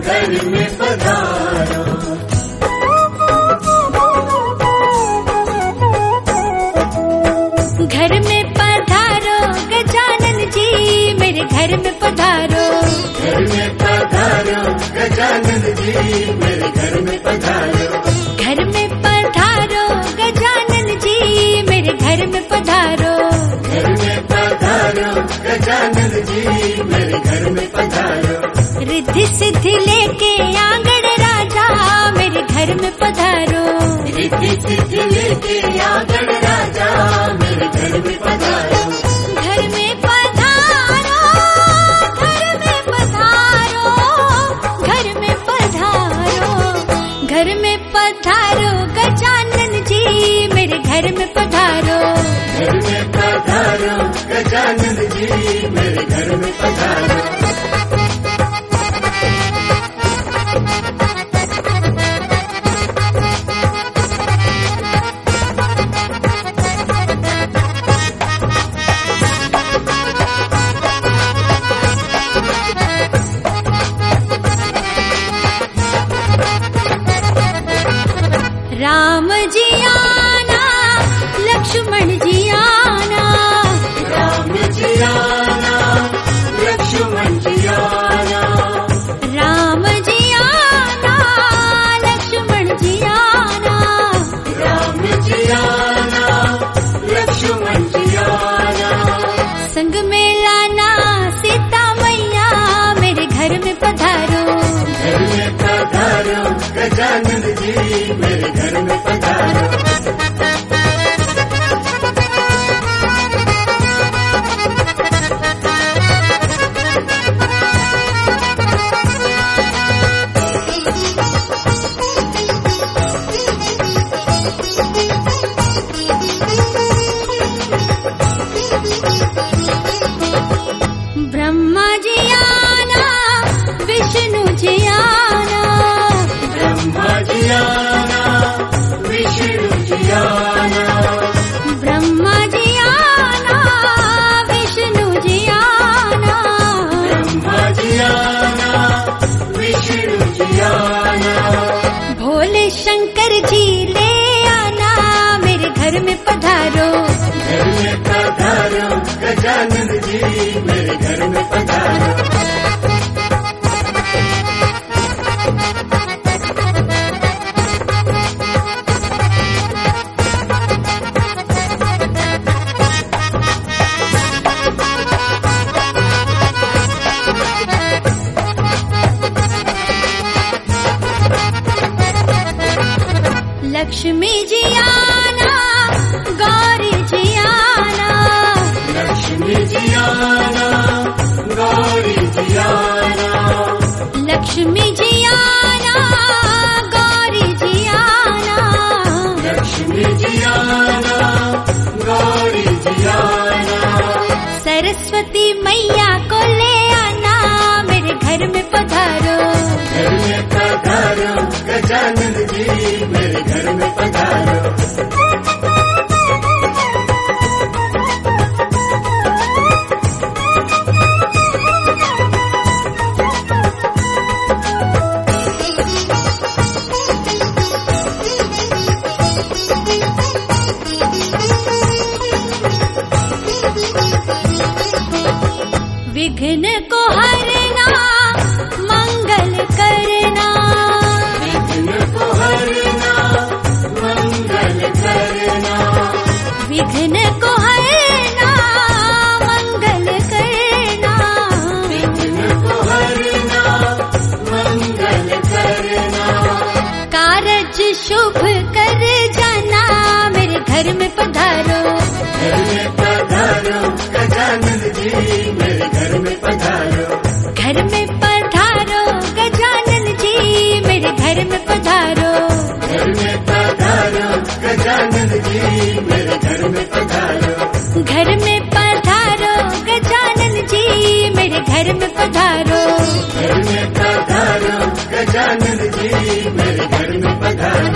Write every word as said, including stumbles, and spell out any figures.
घर में पधारो। घर में पधारो गजानन जी, मेरे घर में पधारो। घर में पधारो गजानन जी, मेरे घर में पधारो। घर में पधारो गजानन जी, मेरे घर में पधारो। घर में पधारो गजानन जी, मेरे घर में पधारो। रिद्धि सिद्धि लेके आंगण राजा, मेरे घर में पधारो। रिद्धि सिद्धि लेके आंगण राजा, मेरे घर में पधारो। घर में पधारो, घर में पधारो, घर में पधारो। घर में पधारो गजानन जी, मेरे घर में पधारो। घर में पधारो गजानन जी, मेरे घर में पधारो। राम जी आना, लक्ष्मण जी आना। राम जी आना, लक्ष्मण जी आना। राम जी आना, लक्ष्मण जी आना। राम जी आना, लक्ष्मण जी आना। संग में लाना सीता मैया, मेरे घर में पधारो। घर में पधारो गजानन जी, मेरे घर में पधारो। ब्रह्मा जी आना, विष्णु जी आना। ब्रह्मा जी आना, विष्णु जी आना। ब्रह्मा जी आना, विष्णु जी आना। ब्रह्मा जी आना, विष्णु जी आना। भोले शंकर जी ले आना, मेरे घर में पधारो। घर में पधारो गजानन जी, मेरे घर में पधारो। लक्ष्मी जी आना, गौरी जी आना। लक्ष्मी जी आना, गौरी जी आना। लक्ष्मी जी आना, गौरी जी आना। लक्ष्मी जी आना, गौरी जी आना। सरस्वती मैया को ले आना, मेरे घर में पधारो। घर में पधारो गजानन जी, मेरे घर में पधारो। विघ्न को हरना, मंगल करना। विघ्न को हरना, मंगल करना। विघ्न को हरना, मंगल करना। विघ्न को हरना, मंगल करना। कारज शुभ कर जाना, मेरे घर में पधारो। घर में पधारो गजानन जी, मेरे घर में पधारो। घर में पधारो गजानन जी, मेरे घर में पधारो। घर में पधारो गजानन जी, मेरे घर में पधारो। घर में पधारो गजानन जी, मेरे घर में पधारो। घर में पधारो गजानन जी, मेरे घर में पधारो।